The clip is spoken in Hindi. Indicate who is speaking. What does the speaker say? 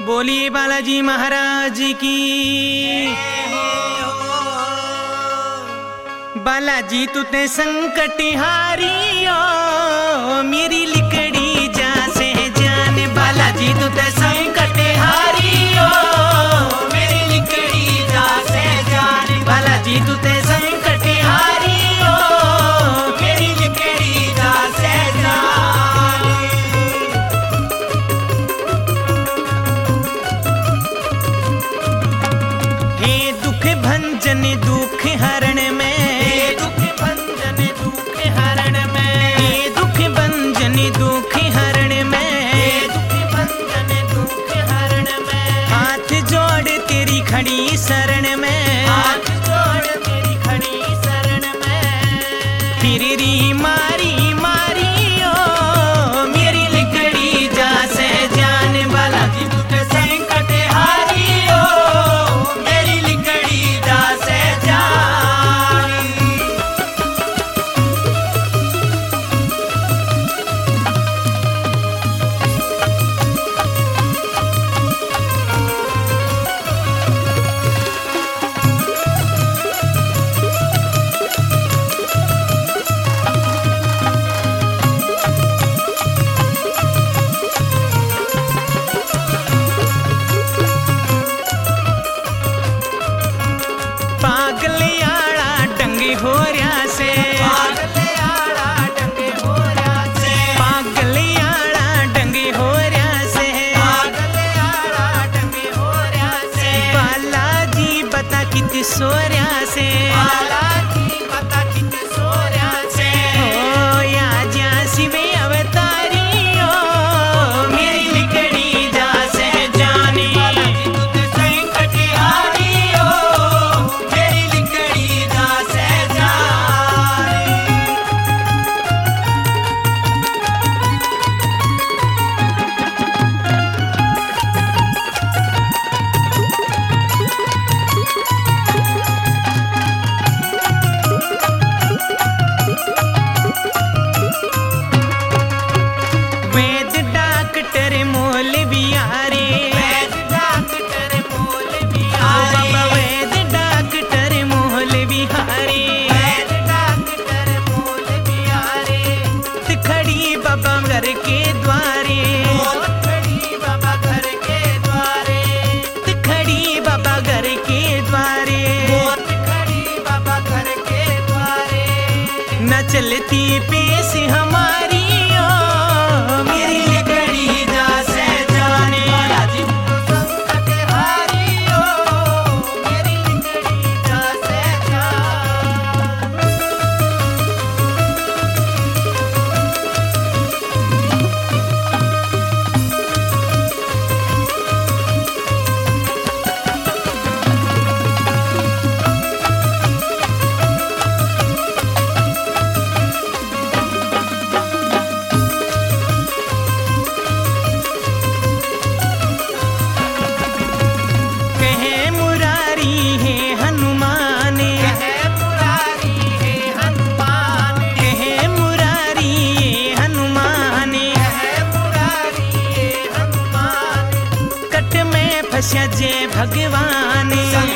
Speaker 1: बोलिए बालाजी महाराज की। बालाजी तू ते संकट हारी ओ मेरी लिकड़ी जा से जान। बालाजी तू ते संकट हारी ओ मेरी लिकड़ी जा से जान। बालाजी तू ते संकट हारी ओ मेरी लिकड़ी जा से जान। हे दुख भंजन दुख हरण में, दुख हरण में, हाथ जोड़ तेरी खड़ी शरण में, हाथ जोड़ तेरी खड़ी शरण में। फिर री मारी मारी ओ मेरी लिकड़ी जा से जान। बालाजी तू ते संकट हारी ओ मेरी लिकड़ी जा से जान। सोर्या से बालाजी बता कित सोर्या से ओ या जा शिवे अवतारी ओ मेरी लिकड़ी जा से जानी। बालाजी तू ते संकट हारी ओ मेरी लिकड़ी जा से जानी। बाबा घर के द्वारे, खड़ी बाबा घर के द्वारे, खड़ी बाबा घर के द्वारे, खड़ी बाबा घर के द्वारे। न चलती पेश हमारी ओ मेरी लिकड़ी जा से जाने। बालाजी तू संकट हारी ओ मेरी लिकड़ी जा से जाने। जय भगवान